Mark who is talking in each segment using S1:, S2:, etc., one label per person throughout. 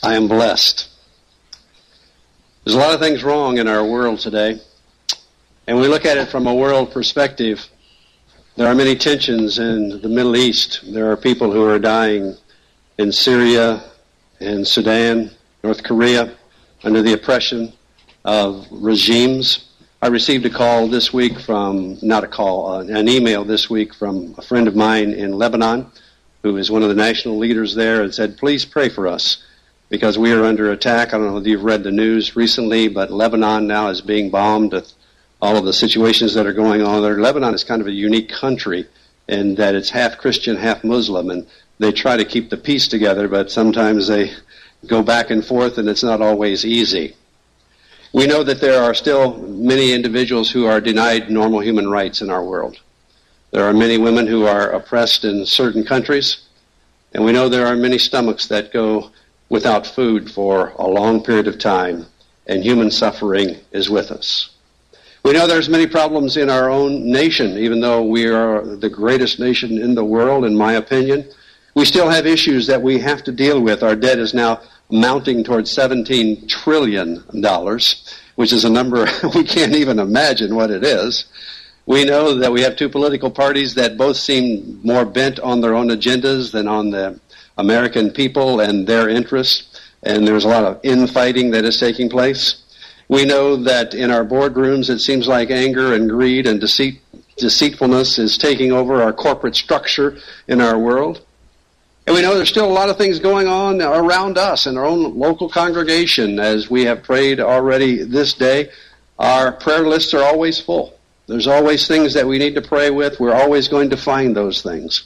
S1: I am blessed. There's a lot of things wrong in our world today, and we look at it from a world perspective. There are many tensions in the Middle East. There are people who are dying in Syria, in Sudan, North Korea, under the oppression of regimes. I received a call this week from, an email this week from a friend of mine in Lebanon, who is one of the national leaders there, and said, please pray for us, because we are under attack. I don't know if you've read the news recently, but Lebanon now is being bombed with all of the situations that are going on there. Lebanon is kind of a unique country in that it's half Christian, half Muslim, and they try to keep the peace together, but sometimes they go back and forth, and it's not always easy. We know that there are still many individuals who are denied normal human rights in our world. There are many women who are oppressed in certain countries, and we know there are many stomachs that go without food for a long period of time, and human suffering is with us. We know there's many problems in our own nation, even though we are the greatest nation in the world, in my opinion. We still have issues that we have to deal with. Our debt is now mounting towards $17 trillion, which is a number we can't even imagine what it is. We know that we have two political parties that both seem more bent on their own agendas than on the American people and their interests, and there's a lot of infighting that is taking place. We know that in our boardrooms it seems like anger and greed and deceitfulness is taking over our corporate structure in our world. And we know there's still a lot of things going on around us in our own local congregation. As we have prayed already this day, our prayer lists are always full. There's always things that we need to pray with. We're always going to find those things.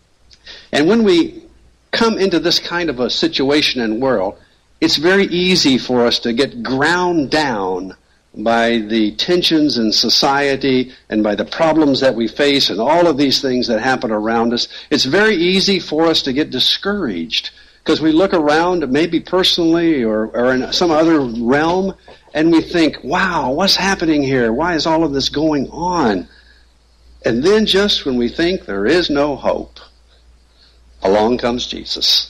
S1: And when we come into this kind of a situation and world, it's very easy for us to get ground down by the tensions in society and by the problems that we face and all of these things that happen around us. It's very easy for us to get discouraged because we look around, maybe personally or in some other realm, and we think, wow, what's happening here? Why is all of this going on? And then just when we think there is no hope, along comes Jesus.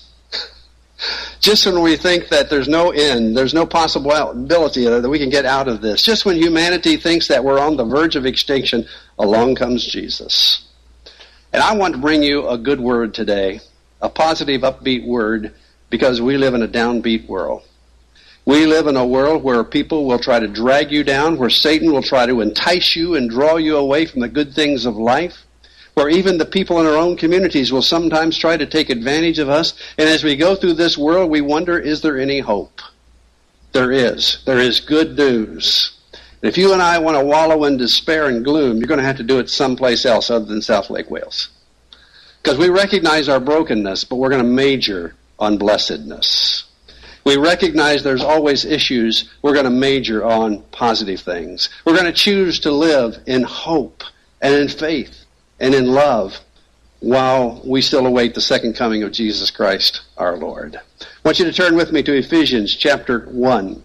S1: Just when we think that there's no end, there's no possibility that we can get out of this, just when humanity thinks that we're on the verge of extinction, along comes Jesus. And I want to bring you a good word today, a positive, upbeat word, because we live in a downbeat world. We live in a world where people will try to drag you down, where Satan will try to entice you and draw you away from the good things of life, where even the people in our own communities will sometimes try to take advantage of us. And as we go through this world, we wonder, is there any hope? There is. There is good news. And if you and I want to wallow in despair and gloom, you're going to have to do it someplace else other than South Lake Wales. Because we recognize our brokenness, but we're going to major on blessedness. We recognize there's always issues. We're going to major on positive things. We're going to choose to live in hope and in faith and in love while we still await the second coming of Jesus Christ our Lord. I want you to turn with me to Ephesians chapter 1.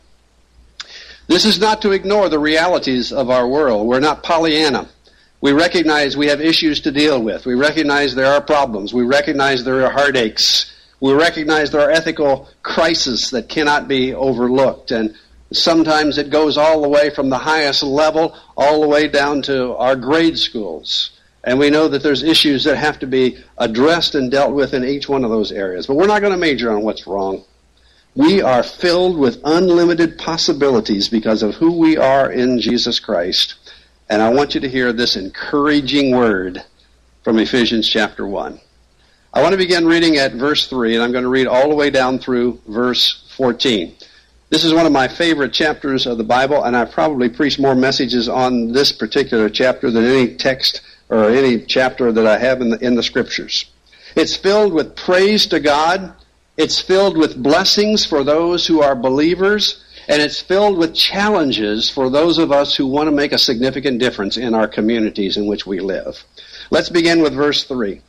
S1: This is not to ignore the realities of our world. We're not Pollyanna. We recognize we have issues to deal with. We recognize there are problems. We recognize there are heartaches. We recognize there are ethical crises that cannot be overlooked. And sometimes it goes all the way from the highest level all the way down to our grade schools. And we know that there's issues that have to be addressed and dealt with in each one of those areas. But we're not going to major on what's wrong. We are filled with unlimited possibilities because of who we are in Jesus Christ. And I want you to hear this encouraging word from Ephesians chapter 1. I want to begin reading at verse 3, and I'm going to read all the way down through verse 14. This is one of my favorite chapters of the Bible, and I've probably preached more messages on this particular chapter than any text or any chapter that I have in the Scriptures. It's filled with praise to God. It's filled with blessings for those who are believers. And it's filled with challenges for those of us who want to make a significant difference in our communities in which we live. Let's begin with verse 3.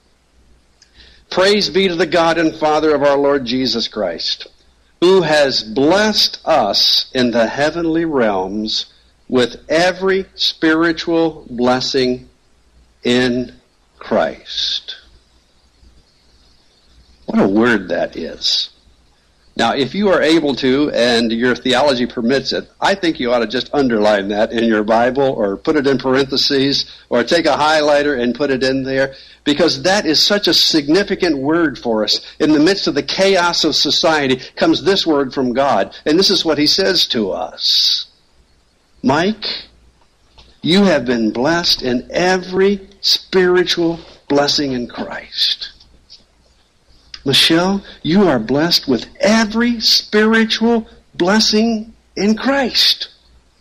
S1: Praise be to the God and Father of our Lord Jesus Christ, who has blessed us in the heavenly realms with every spiritual blessing in Christ. What a word that is. Now, if you are able to, and your theology permits it, I think you ought to just underline that in your Bible, or put it in parentheses, or take a highlighter and put it in there, because that is such a significant word for us. In the midst of the chaos of society comes this word from God, and this is what he says to us. Mike, you have been blessed in every spiritual blessing in Christ. Michelle, you are blessed with every spiritual blessing in Christ.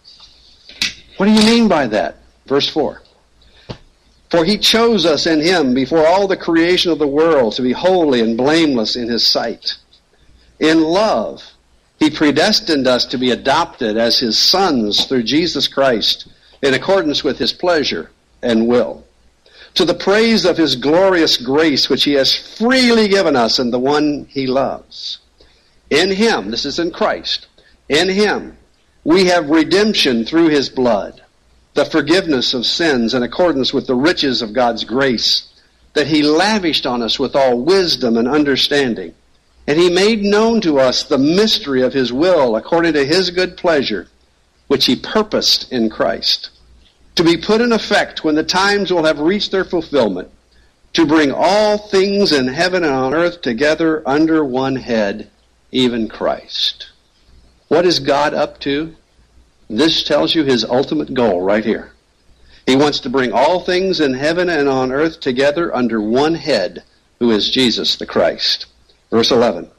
S1: What do you mean by that? Verse 4. For he chose us in him before all the creation of the world to be holy and blameless in his sight. In love, he predestined us to be adopted as his sons through Jesus Christ in accordance with his pleasure and will, to the praise of his glorious grace which he has freely given us in the one he loves. In him, this is in Christ, in him we have redemption through his blood, the forgiveness of sins in accordance with the riches of God's grace, that he lavished on us with all wisdom and understanding. And he made known to us the mystery of his will according to his good pleasure, which he purposed in Christ, to be put in effect when the times will have reached their fulfillment, to bring all things in heaven and on earth together under one head, even Christ. What is God up to? This tells you his ultimate goal right here. He wants to bring all things in heaven and on earth together under one head, who is Jesus the Christ. Verse 11.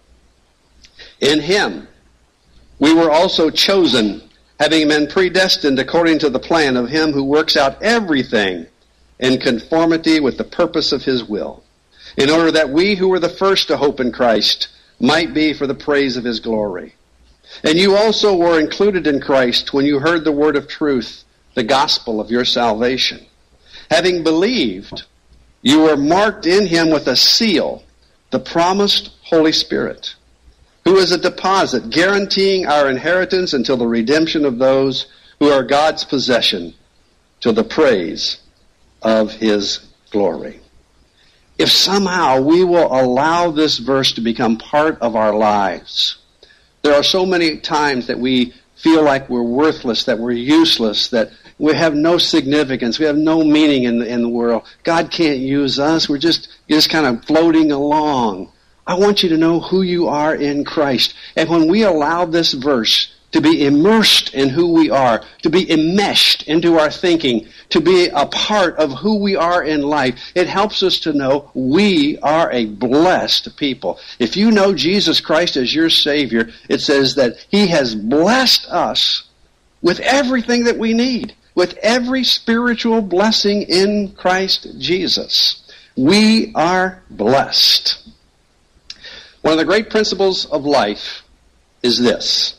S1: In him we were also chosen, having been predestined according to the plan of him who works out everything in conformity with the purpose of his will, in order that we who were the first to hope in Christ might be for the praise of his glory. And you also were included in Christ when you heard the word of truth, the gospel of your salvation. Having believed, you were marked in him with a seal, the promised Holy Spirit, who is a deposit guaranteeing our inheritance until the redemption of those who are God's possession, to the praise of his glory. If somehow we will allow this verse to become part of our lives, there are so many times that we feel like we're worthless, that we're useless, that we have no significance, we have no meaning in the world. God can't use us. You're just kind of floating along. I want you to know who you are in Christ. And when we allow this verse to be immersed in who we are, to be enmeshed into our thinking, to be a part of who we are in life, it helps us to know we are a blessed people. If you know Jesus Christ as your Savior, it says that he has blessed us with everything that we need, with every spiritual blessing in Christ Jesus. We are blessed. One of the great principles of life is this: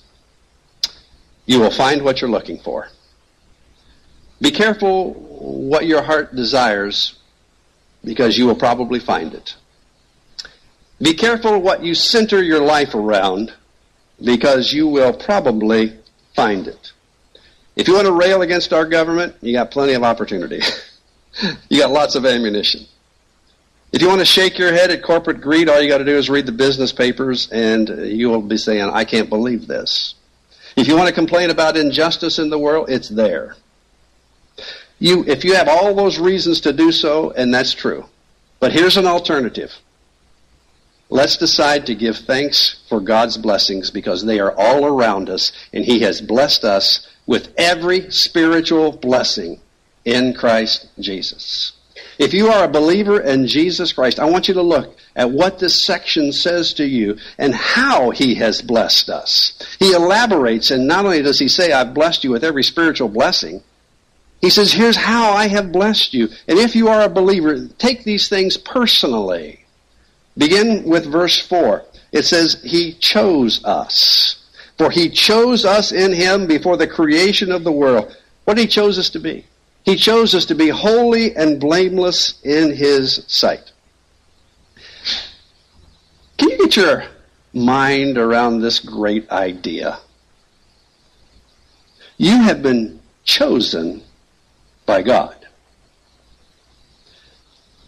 S1: you will find what you're looking for. Be careful what your heart desires, because you will probably find it. Be careful what you center your life around, because you will probably find it. If you want to rail against our government, you got plenty of opportunity. You got lots of ammunition. If you want to shake your head at corporate greed, all you got to do is read the business papers, and you will be saying, I can't believe this. If you want to complain about injustice in the world, it's there. If you have all those reasons to do so, and that's true. But here's an alternative. Let's decide to give thanks for God's blessings, because they are all around us, and he has blessed us with every spiritual blessing in Christ Jesus. If you are a believer in Jesus Christ, I want you to look at what this section says to you and how he has blessed us. He elaborates, and not only does he say, I've blessed you with every spiritual blessing, he says, here's how I have blessed you. And if you are a believer, take these things personally. Begin with verse 4. It says, he chose us. For he chose us in him before the creation of the world. What did he chose us to be? He chose us to be holy and blameless in his sight. Can you get your mind around this great idea? You have been chosen by God.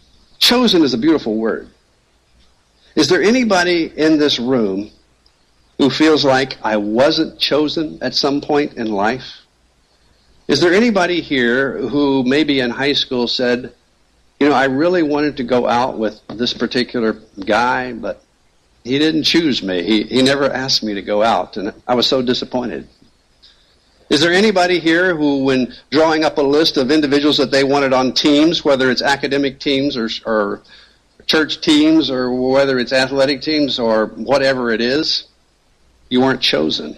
S1: Chosen is a beautiful word. Is there anybody in this room who feels like I wasn't chosen at some point in life? Is there anybody here who maybe in high school said, I really wanted to go out with this particular guy, but he didn't choose me. He never asked me to go out, and I was so disappointed. Is there anybody here who, when drawing up a list of individuals that they wanted on teams, whether it's academic teams or church teams or whether it's athletic teams or whatever it is, you weren't chosen?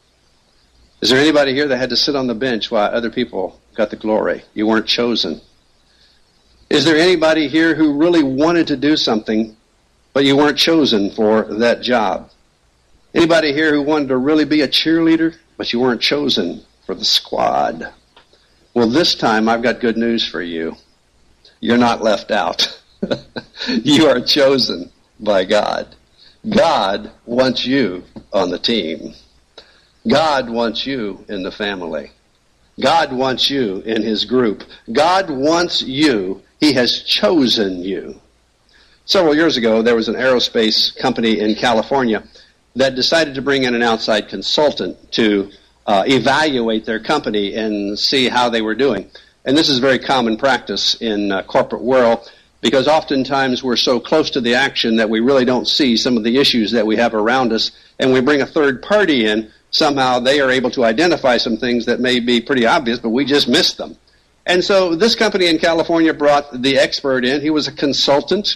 S1: Is there anybody here that had to sit on the bench while other people got the glory? You weren't chosen. Is there anybody here who really wanted to do something, but you weren't chosen for that job? Anybody here who wanted to really be a cheerleader, but you weren't chosen for the squad? Well, this time I've got good news for you. You're not left out. You are chosen by God. God wants you on the team. God wants you in the family. God wants you in his group. God wants you. He has chosen you. Several years ago, there was an aerospace company in California that decided to bring in an outside consultant to evaluate their company and see how they were doing. And this is very common practice in corporate world, because oftentimes we're so close to the action that we really don't see some of the issues that we have around us, and we bring a third party in. Somehow they are able to identify some things that may be pretty obvious, but we just missed them. And so this company in California brought the expert in. He was a consultant.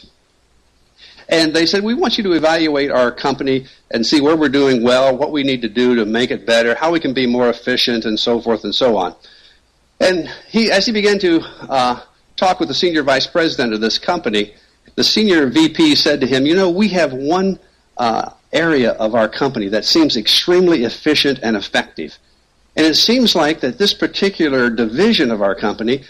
S1: And they said, we want you to evaluate our company and see where we're doing well, what we need to do to make it better, how we can be more efficient, and so forth and so on. And as he began to talk with the senior vice president of this company, the senior VP said to him, we have one area of our company that seems extremely efficient and effective. And it seems like that this particular division of our company,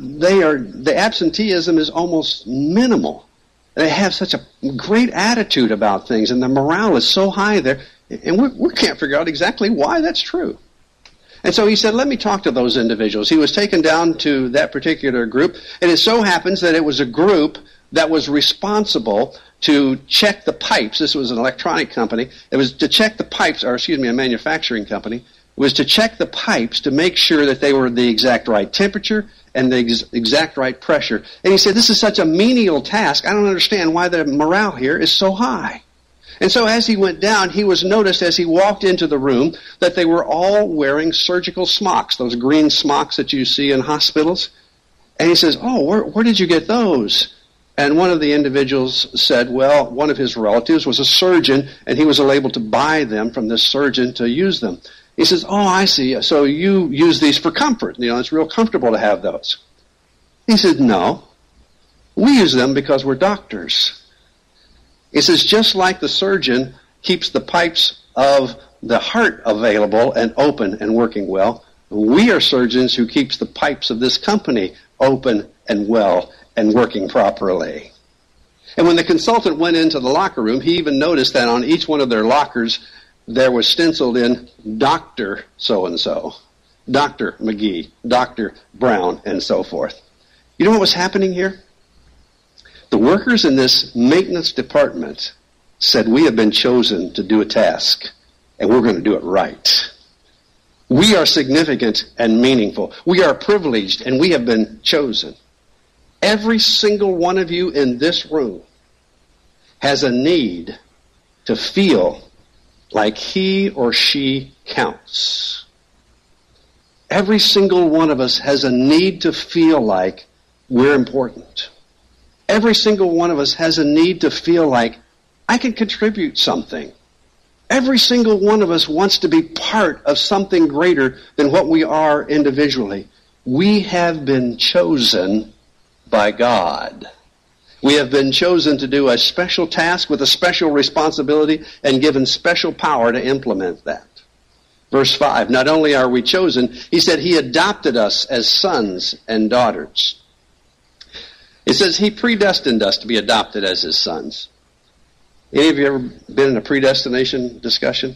S1: the absenteeism is almost minimal. They have such a great attitude about things, and the morale is so high there, and we can't figure out exactly why that's true. And so he said, let me talk to those individuals. He was taken down to that particular group, and it so happens that it was a group that was responsible to check the pipes. This was an electronic company. It was to check the pipes, a manufacturing company. It was to check the pipes to make sure that they were the exact right temperature and the exact right pressure. And he said, this is such a menial task. I don't understand why the morale here is so high. And so as he went down, he was noticed as he walked into the room that they were all wearing surgical smocks, those green smocks that you see in hospitals. And he says, where did you get those? And one of the individuals said, well, one of his relatives was a surgeon, and he was able to buy them from this surgeon to use them. He says, I see. So you use these for comfort. It's real comfortable to have those. He said, no. We use them because we're doctors. He says, just like the surgeon keeps the pipes of the heart available and open and working well, we are surgeons who keeps the pipes of this company open and well and working properly. And when the consultant went into the locker room, he even noticed that on each one of their lockers, there was stenciled in Dr. So-and-so, Dr. McGee, Dr. Brown, and so forth. You know what was happening here? The workers in this maintenance department said, we have been chosen to do a task, and we're going to do it right. We are significant and meaningful. We are privileged, and we have been chosen. Every single one of you in this room has a need to feel like he or she counts. Every single one of us has a need to feel like we're important. Every single one of us has a need to feel like I can contribute something. Every single one of us wants to be part of something greater than what we are individually. We have been chosen by God. We have been chosen to do a special task with a special responsibility and given special power to implement that. Verse 5, not only are we chosen, he said he adopted us as sons and daughters. It says he predestined us to be adopted as his sons. Any of you ever been in a predestination discussion?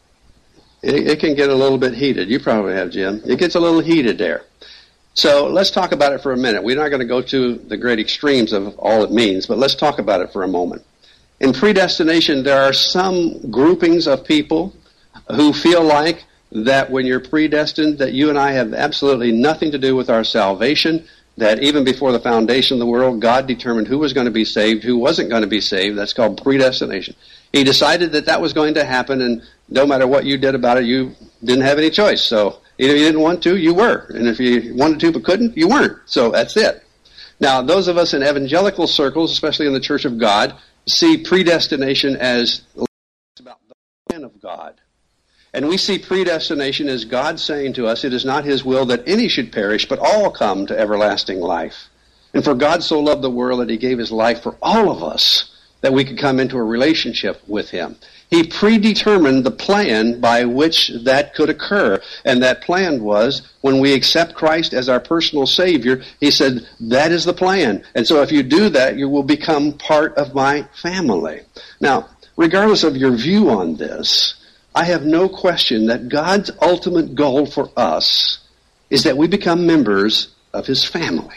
S1: It can get a little bit heated. You probably have, Jim. It gets a little heated there. So let's talk about it for a minute. We're not going to go to the great extremes of all it means, but let's talk about it for a moment. In predestination, there are some groupings of people who feel like that when you're predestined, that you and I have absolutely nothing to do with our salvation, that even before the foundation of the world, God determined who was going to be saved, who wasn't going to be saved. That's called predestination. He decided that that was going to happen, and no matter what you did about it, you didn't have any choice. So either you didn't want to, you were. And if you wanted to but couldn't, you weren't. So that's it. Now, those of us in evangelical circles, especially in the Church of God, see predestination as about the plan of God. And we see predestination as God saying to us, it is not his will that any should perish, but all come to everlasting life. And for God so loved the world that he gave his life for all of us, that we could come into a relationship with him. He predetermined the plan by which that could occur. And that plan was, when we accept Christ as our personal Savior, he said, that is the plan. And so if you do that, you will become part of my family. Now, regardless of your view on this, I have no question that God's ultimate goal for us is that we become members of his family.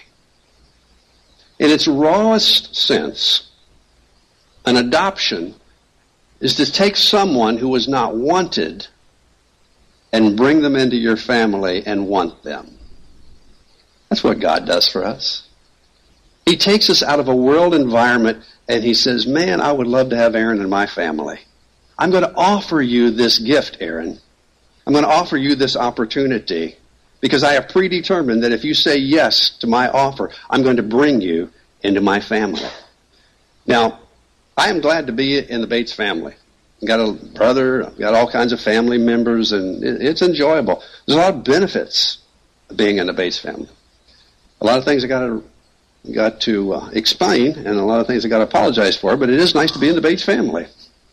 S1: In its rawest sense, an adoption is to take someone who was not wanted and bring them into your family and want them. That's what God does for us. He takes us out of a world environment and he says, man, I would love to have Aaron in my family. I'm going to offer you this gift, Aaron. I'm going to offer you this opportunity because I have predetermined that if you say yes to my offer, I'm going to bring you into my family. Now, I am glad to be in the Bates family. I've got a brother, I've got all kinds of family members, and it's enjoyable. There's a lot of benefits of being in the Bates family. A lot of things I got to explain, and a lot of things I got to apologize for, but it is nice to be in the Bates family.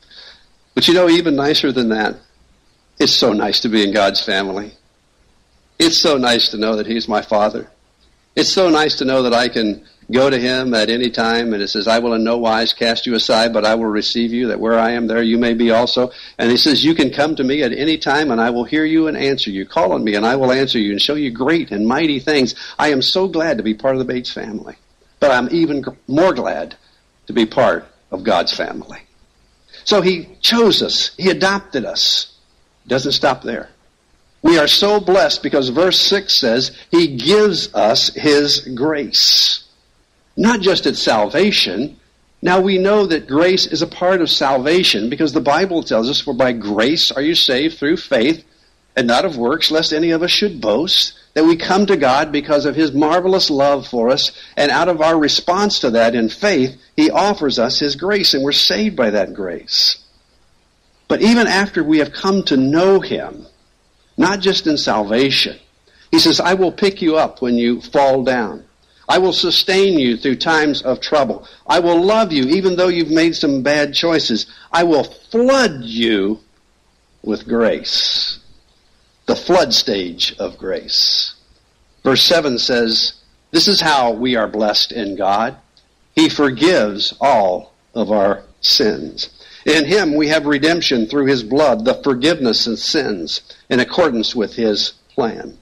S1: But you know, even nicer than that, it's so nice to be in God's family. It's so nice to know that he's my Father. It's so nice to know that I can go to him at any time, and it says, I will in no wise cast you aside, but I will receive you, that where I am, there you may be also. And he says, you can come to me at any time, and I will hear you and answer you. Call on me, and I will answer you and show you great and mighty things. I am so glad to be part of the Bates family. But I'm even more glad to be part of God's family. So he chose us. He adopted us. Doesn't stop there. We are so blessed because verse 6 says he gives us his grace. Not just at salvation. Now we know that grace is a part of salvation because the Bible tells us, for by grace are you saved through faith and not of works, lest any of us should boast. That we come to God because of his marvelous love for us, and out of our response to that in faith, he offers us his grace, and we're saved by that grace. But even after we have come to know him, not just in salvation, he says, I will pick you up when you fall down. I will sustain you through times of trouble. I will love you even though you've made some bad choices. I will flood you with grace. The flood stage of grace. Verse 7 says, this is how we are blessed in God. He forgives all of our sins. In him we have redemption through his blood, the forgiveness of sins, in accordance with his plan.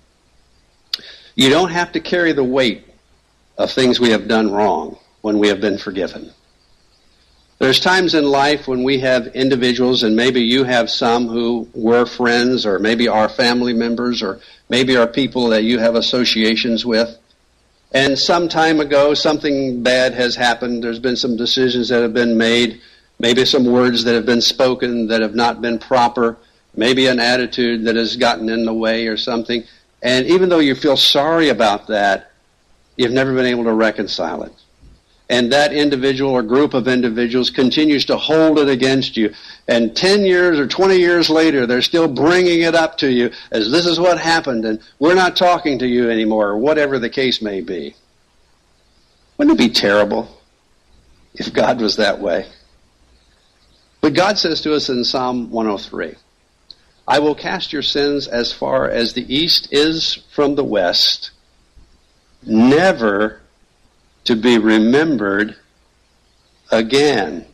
S1: You don't have to carry the weight of things we have done wrong when we have been forgiven. There's times in life when we have individuals, and maybe you have some who were friends, or maybe are family members, or maybe are people that you have associations with. And some time ago, something bad has happened. There's been some decisions that have been made, maybe some words that have been spoken that have not been proper, maybe an attitude that has gotten in the way or something. And even though you feel sorry about that, you've never been able to reconcile it. And that individual or group of individuals continues to hold it against you. And 10 years or 20 years later, they're still bringing it up to you as this is what happened, and we're not talking to you anymore, or whatever the case may be. Wouldn't it be terrible if God was that way? But God says to us in Psalm 103, I will cast your sins as far as the east is from the west, never to be remembered again.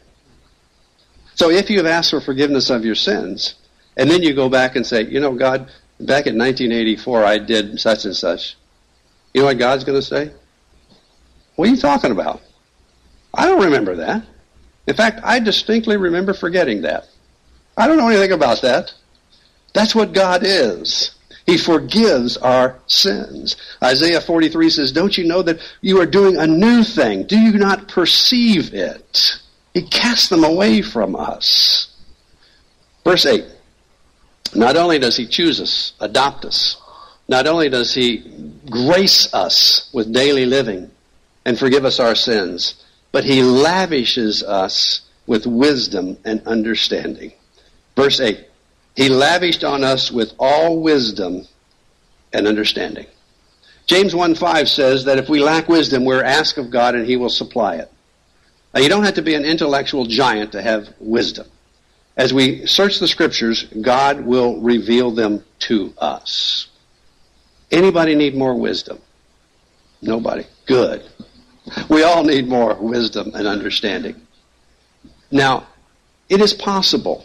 S1: So if you have asked for forgiveness of your sins, and then you go back and say, you know, God, back in 1984 I did such and such. You know what God's going to say? What are you talking about? I don't remember that. In fact, I distinctly remember forgetting that. I don't know anything about that. That's what God is. He forgives our sins. Isaiah 43 says, don't you know that you are doing a new thing? Do you not perceive it? He casts them away from us. Verse 8. Not only does he choose us, adopt us, not only does he grace us with daily living and forgive us our sins, but he lavishes us with wisdom and understanding. Verse 8. He lavished on us with all wisdom and understanding. James 1:5 says that if we lack wisdom, we're asked of God and he will supply it. Now, you don't have to be an intellectual giant to have wisdom. As we search the Scriptures, God will reveal them to us. Anybody need more wisdom? Nobody. Good. We all need more wisdom and understanding. Now, it is possible,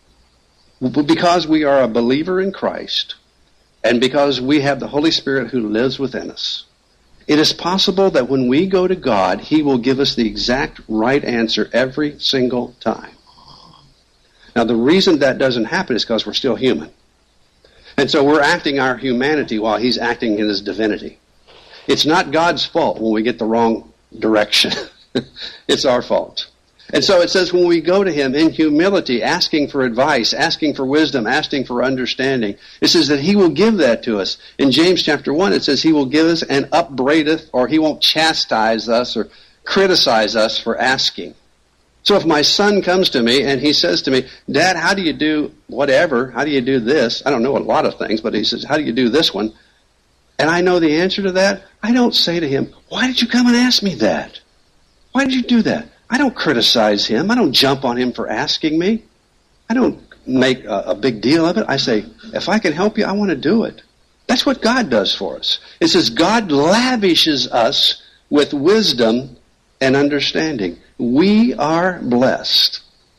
S1: because we are a believer in Christ, and because we have the Holy Spirit who lives within us, it is possible that when we go to God, he will give us the exact right answer every single time. Now, the reason that doesn't happen is because we're still human. And so we're acting our humanity while he's acting in his divinity. It's not God's fault when we get the wrong direction. It's our fault. And so it says when we go to him in humility, asking for advice, asking for wisdom, asking for understanding, it says that he will give that to us. In James chapter 1, it says he will give us and upbraideth, or he won't chastise us or criticize us for asking. So if my son comes to me and he says to me, Dad, how do you do whatever? How do you do this? I don't know a lot of things, but he says, how do you do this one? And I know the answer to that. I don't say to him, why did you come and ask me that? Why did you do that? I don't criticize him. I don't jump on him for asking me. I don't make a big deal of it. I say, if I can help you, I want to do it. That's what God does for us. It says God lavishes us with wisdom and understanding. We are blessed.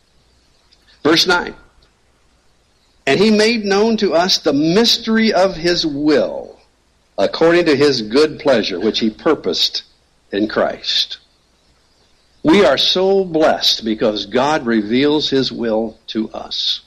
S1: Verse 9. And he made known to us the mystery of his will, according to his good pleasure, which he purposed in Christ. We are so blessed because God reveals his will to us.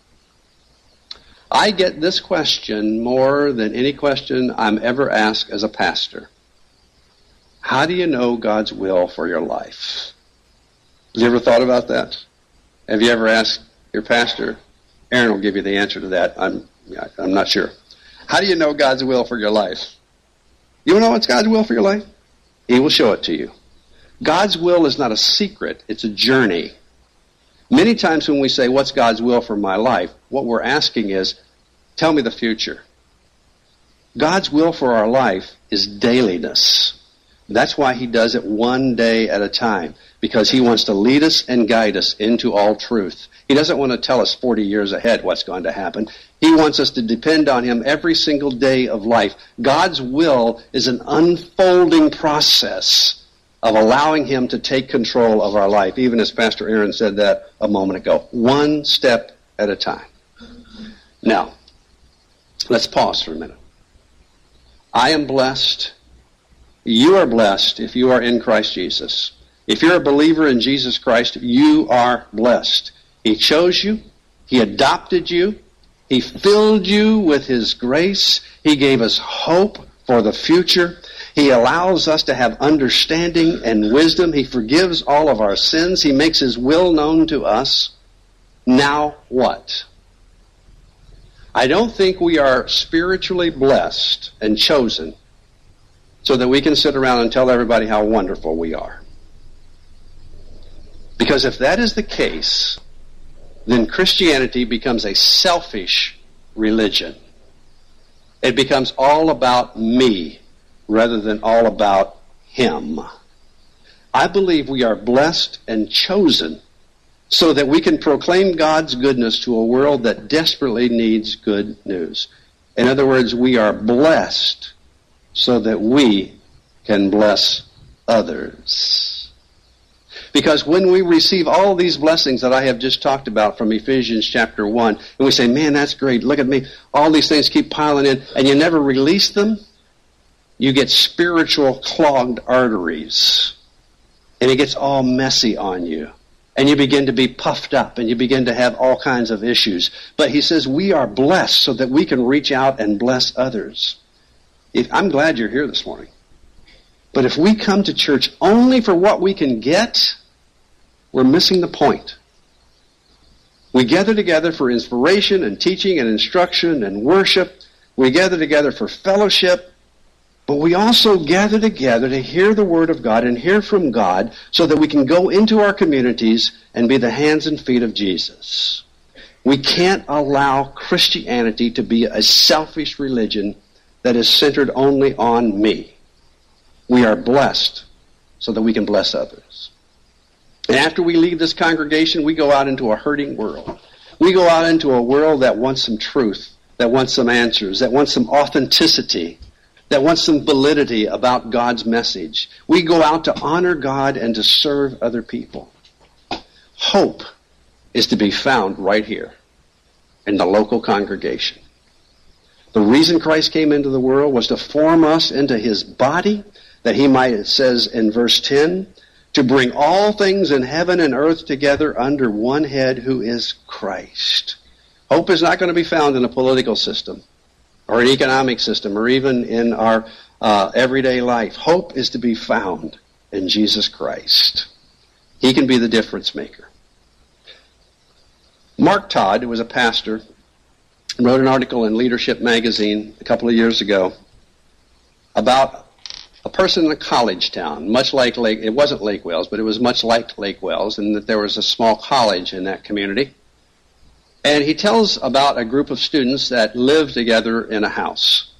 S1: I get this question more than any question I'm ever asked as a pastor. How do you know God's will for your life? Have you ever thought about that? Have you ever asked your pastor? Aaron will give you the answer to that. I'm not sure. How do you know God's will for your life? You want to know what's God's will for your life? He will show it to you. God's will is not a secret. It's a journey. Many times when we say, what's God's will for my life? What we're asking is, tell me the future. God's will for our life is dailiness. That's why he does it one day at a time, because he wants to lead us and guide us into all truth. He doesn't want to tell us 40 years ahead what's going to happen. He wants us to depend on him every single day of life. God's will is an unfolding process of allowing him to take control of our life, even as Pastor Aaron said that a moment ago. One step at a time. Now, let's pause for a minute. I am blessed. You are blessed if you are in Christ Jesus. If you're a believer in Jesus Christ, you are blessed. He chose you. He adopted you. He filled you with his grace. He gave us hope for the future. He allows us to have understanding and wisdom. He forgives all of our sins. He makes his will known to us. Now what? I don't think we are spiritually blessed and chosen so that we can sit around and tell everybody how wonderful we are. Because if that is the case, then Christianity becomes a selfish religion. It becomes all about me rather than all about him. I believe we are blessed and chosen so that we can proclaim God's goodness to a world that desperately needs good news. In other words, we are blessed so that we can bless others. Because when we receive all these blessings that I have just talked about from Ephesians chapter 1, and we say, man, that's great, look at me, all these things keep piling in, and you never release them, you get spiritual clogged arteries. And it gets all messy on you. and you begin to be puffed up, and you begin to have all kinds of issues. But he says we are blessed so that we can reach out and bless others. I'm glad you're here this morning. But if we come to church only for what we can get, we're missing the point. We gather together for inspiration and teaching and instruction and worship. We gather together for fellowship. But we also gather together to hear the Word of God and hear from God so that we can go into our communities and be the hands and feet of Jesus. We can't allow Christianity to be a selfish religion that is centered only on me. We are blessed so that we can bless others. And after we leave this congregation, we go out into a hurting world. We go out into a world that wants some truth, that wants some answers, that wants some authenticity, that wants some validity about God's message. We go out to honor God and to serve other people. Hope is to be found right here in the local congregation. The reason Christ came into the world was to form us into his body, that he might, it says in verse 10, to bring all things in heaven and earth together under one head, who is Christ. Hope is not going to be found in a political system or an economic system or even in our everyday life. Hope is to be found in Jesus Christ. He can be the difference maker. Mark Todd, who was a pastor, wrote an article in Leadership magazine a couple of years ago about a person in a college town, much like it wasn't Lake Wales, but it was much like Lake Wales, in that there was a small college in that community. And he tells about a group of students that lived together in a house.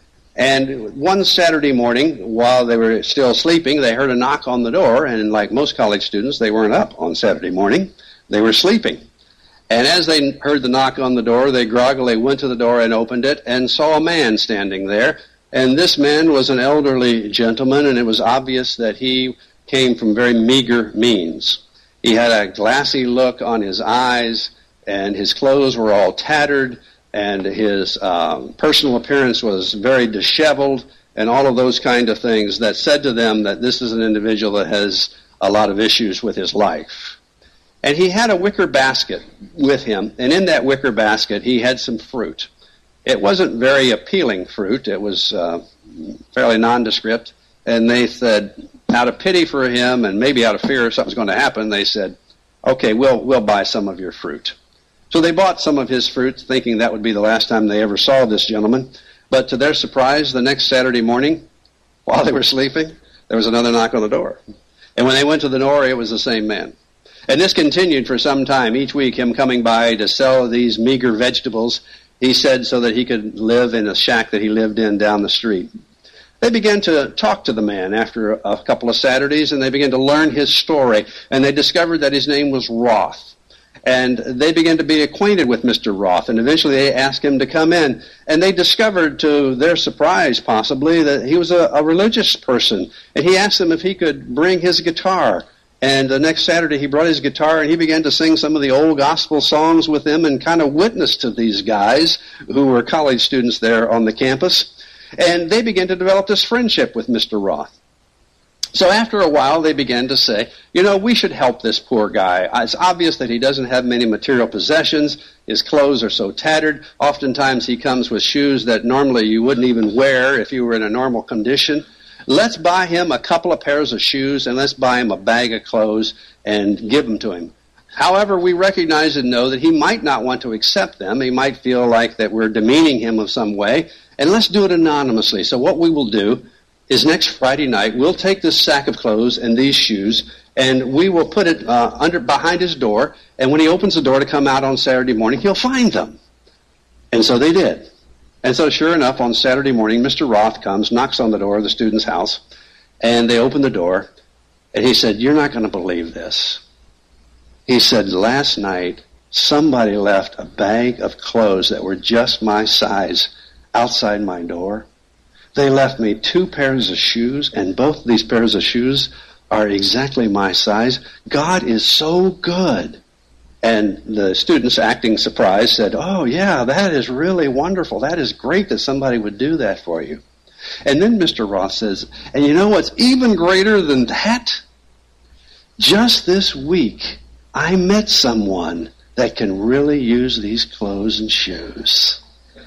S1: And one Saturday morning, while they were still sleeping, they heard a knock on the door, and like most college students, they weren't up on Saturday morning. They were sleeping. And as they heard the knock on the door, they groggily went to the door and opened it and saw a man standing there. And this man was an elderly gentleman, and it was obvious that he came from very meager means. He had a glassy look on his eyes, and his clothes were all tattered, and his personal appearance was very disheveled, and all of those kind of things that said to them that this is an individual that has a lot of issues with his life. And he had a wicker basket with him, and in that wicker basket he had some fruit. It wasn't very appealing fruit. It was fairly nondescript. And they said, out of pity for him and maybe out of fear something's going to happen, they said, okay, we'll buy some of your fruit. So they bought some of his fruit, thinking that would be the last time they ever saw this gentleman. But to their surprise, the next Saturday morning, while they were sleeping, there was another knock on the door. And when they went to the door, it was the same man. And this continued for some time, each week him coming by to sell these meager vegetables, he said, so that he could live in a shack that he lived in down the street. They began to talk to the man after a couple of Saturdays, and they began to learn his story. And they discovered that his name was Roth. And they began to be acquainted with Mr. Roth, and eventually they asked him to come in. And they discovered, to their surprise possibly, that he was a religious person. And he asked them if he could bring his guitar. And the next Saturday he brought his guitar and he began to sing some of the old gospel songs with them and kind of witness to these guys who were college students there on the campus. And they began to develop this friendship with Mr. Roth. So after a while they began to say, we should help this poor guy. It's obvious that he doesn't have many material possessions. His clothes are so tattered. Oftentimes he comes with shoes that normally you wouldn't even wear if you were in a normal condition. Let's buy him a couple of pairs of shoes and let's buy him a bag of clothes and give them to him. However, we recognize and know that he might not want to accept them. He might feel like that we're demeaning him of some way. And let's do it anonymously. So what we will do is next Friday night, we'll take this sack of clothes and these shoes and we will put it behind his door. And when he opens the door to come out on Saturday morning, he'll find them. And so they did. And so sure enough, on Saturday morning, Mr. Roth comes, knocks on the door of the student's house, and they open the door, and he said, "You're not going to believe this." He said, "Last night, somebody left a bag of clothes that were just my size outside my door. They left me 2 pairs of shoes, and both of these pairs of shoes are exactly my size. God is so good." And the students, acting surprised, said, "Oh, yeah, that is really wonderful. That is great that somebody would do that for you." And then Mr. Roth says, "And you know what's even greater than that? Just this week, I met someone that can really use these clothes and shoes.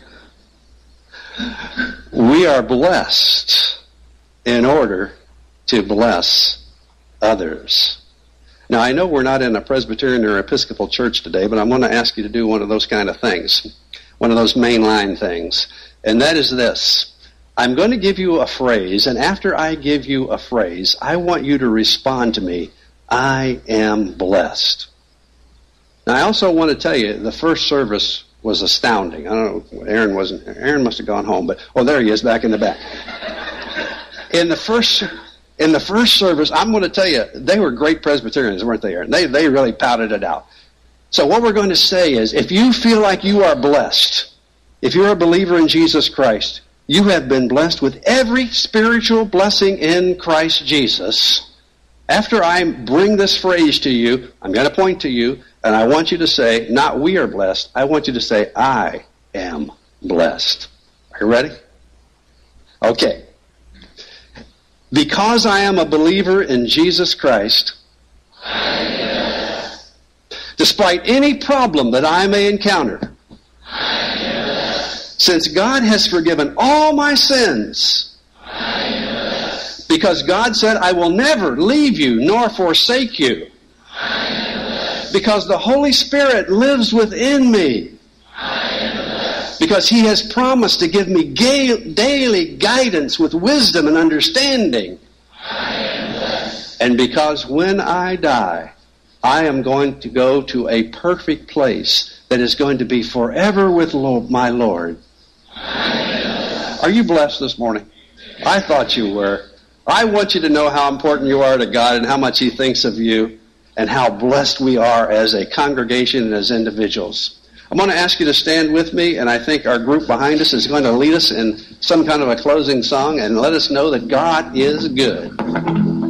S1: We are blessed in order to bless others. Now, I know we're not in a Presbyterian or Episcopal church today, but I'm going to ask you to do one of those kind of things, one of those mainline things, and that is this. I'm going to give you a phrase, and after I give you a phrase, I want you to respond to me, I am blessed. Now, I also want to tell you, the first service was astounding. I don't know, Aaron must have gone home, but, there he is back in the back. In the first service, I'm going to tell you, they were great Presbyterians, weren't they, Aaron? They really pouted it out. So what we're going to say is, if you feel like you are blessed, if you're a believer in Jesus Christ, you have been blessed with every spiritual blessing in Christ Jesus. After I bring this phrase to you, I'm going to point to you, and I want you to say, not we are blessed, I want you to say, I am blessed. Are you ready? Okay. Because I am a believer in Jesus Christ,
S2: I am blessed.
S1: Despite any problem that I may encounter,
S2: I am blessed.
S1: Since God has forgiven all my sins,
S2: I am blessed.
S1: Because God said, I will never leave you nor forsake you,
S2: I am blessed.
S1: because the Holy Spirit lives within me,
S2: I am blessed.
S1: because He has promised to give me daily guidance with wisdom and understanding,
S2: I am blessed.
S1: and because when I die, I am going to go to a perfect place that is going to be forever with my Lord.
S2: I am blessed.
S1: Are you blessed this morning? I thought you were. I want you to know how important you are to God and how much He thinks of you and how blessed we are as a congregation and as individuals. I'm going to ask you to stand with me, and I think our group behind us is going to lead us in some kind of a closing song and let us know that God is good.